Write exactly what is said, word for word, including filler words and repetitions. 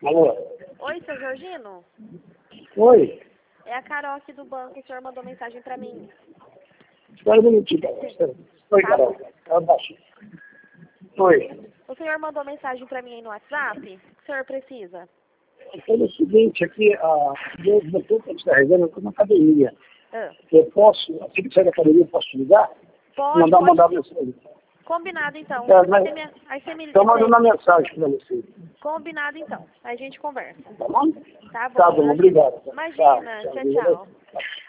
Alô? Oi, seu Georgino? Oi? É a Carol aqui do banco, o senhor mandou mensagem pra mim. Espera um minutinho, Carol. Oi, Carol. Carol baixo. Oi. O senhor mandou mensagem pra mim aí no WhatsApp? O que o senhor precisa? Pelo seguinte, aqui, a meu motor está descarregando, eu estou na academia. Ah. Eu posso, assim que sair da academia, eu posso te ligar? Pode, Mandar, pode. mandar mensagem. Combinado, então. É, mas... Aí, minha... aí você me Estou liga. mandando uma mensagem para você. Combinado, então. Aí a gente conversa. Tá bom? Tá bom. Tá bom, Imagina. obrigado. Imagina. Tá, Tchau, tchau. tchau.